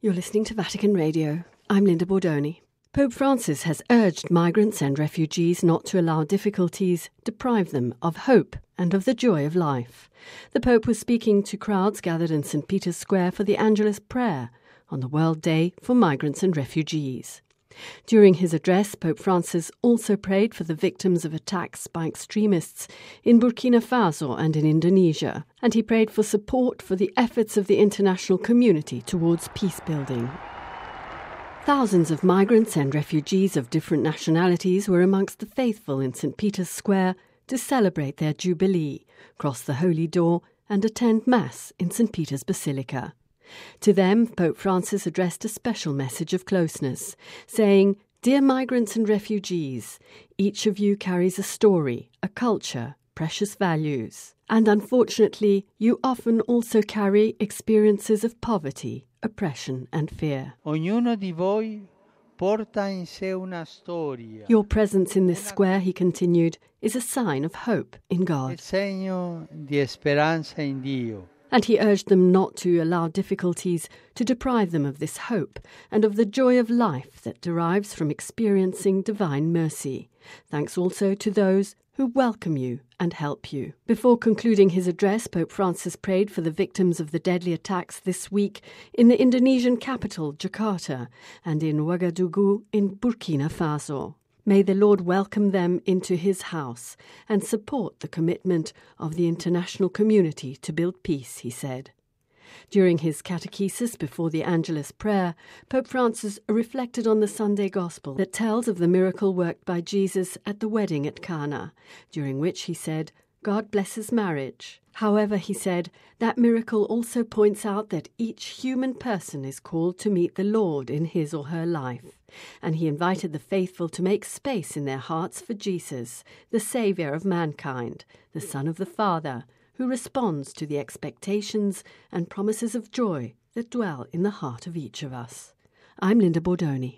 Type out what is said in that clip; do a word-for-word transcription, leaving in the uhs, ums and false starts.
You're listening to Vatican Radio. I'm Linda Bordoni. Pope Francis has urged migrants and refugees not to allow difficulties deprive them of hope and of the joy of life. The Pope was speaking to crowds gathered in Saint Peter's Square for the Angelus Prayer on the World Day for Migrants and Refugees. During his address, Pope Francis also prayed for the victims of attacks by extremists in Burkina Faso and in Indonesia, and he prayed for support for the efforts of the international community towards peace building. Thousands of migrants and refugees of different nationalities were amongst the faithful in Saint Peter's Square to celebrate their Jubilee, cross the Holy Door and attend Mass in Saint Peter's Basilica. To them, Pope Francis addressed a special message of closeness, saying, "Dear migrants and refugees, each of you carries a story, a culture, precious values. And unfortunately, you often also carry experiences of poverty, oppression and fear. Ognuno di voi porta in sé una storia. Your presence in this square," he continued, "is a sign of hope in God." Il segno di speranza in Dio. And he urged them not to allow difficulties to deprive them of this hope and of the joy of life that derives from experiencing divine mercy. Thanks also to those who welcome you and help you. Before concluding his address, Pope Francis prayed for the victims of the deadly attacks this week in the Indonesian capital, Jakarta, and in Ouagadougou in Burkina Faso. May the Lord welcome them into his house and support the commitment of the international community to build peace, he said. During his catechesis before the Angelus Prayer, Pope Francis reflected on the Sunday Gospel that tells of the miracle worked by Jesus at the wedding at Cana, during which he said, "God blesses marriage." However, he said, that miracle also points out that each human person is called to meet the Lord in his or her life, and he invited the faithful to make space in their hearts for Jesus, the Saviour of mankind, the Son of the Father, who responds to the expectations and promises of joy that dwell in the heart of each of us. I'm Linda Bordoni.